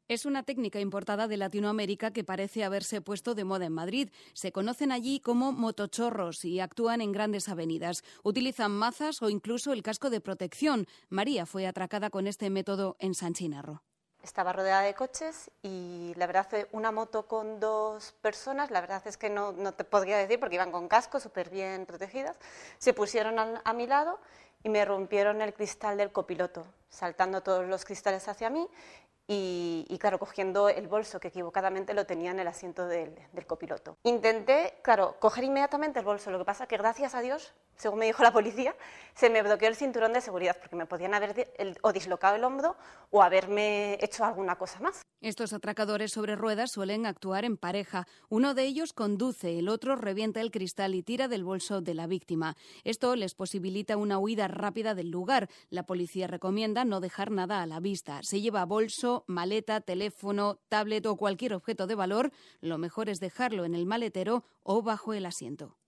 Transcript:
Es una técnica importada de Latinoamérica que parece haberse puesto de moda en Madrid. Se conocen allí como motochorros y actúan en grandes avenidas. Utilizan mazas o incluso el casco de protección. María fue atracada con este método en San Chinarro. Estaba rodeada de coches y la verdad una moto con 2 personas, la verdad es que no te podría decir porque iban con casco, súper bien protegidas, se pusieron a mi lado y me rompieron el cristal del copiloto, saltando todos los cristales hacia mí y claro, cogiendo el bolso que equivocadamente lo tenía en el asiento del copiloto. Intenté, claro, coger inmediatamente el bolso, lo que pasa que gracias a Dios, según me dijo la policía, se me bloqueó el cinturón de seguridad porque me podían haber o dislocado el hombro o haberme hecho alguna cosa más. Estos atracadores sobre ruedas suelen actuar en pareja. Uno de ellos conduce, el otro revienta el cristal y tira del bolso de la víctima. Esto les posibilita una huida rápida del lugar. La policía recomienda no dejar nada a la vista. Se lleva bolso, maleta, teléfono, tablet o cualquier objeto de valor. Lo mejor es dejarlo en el maletero o bajo el asiento.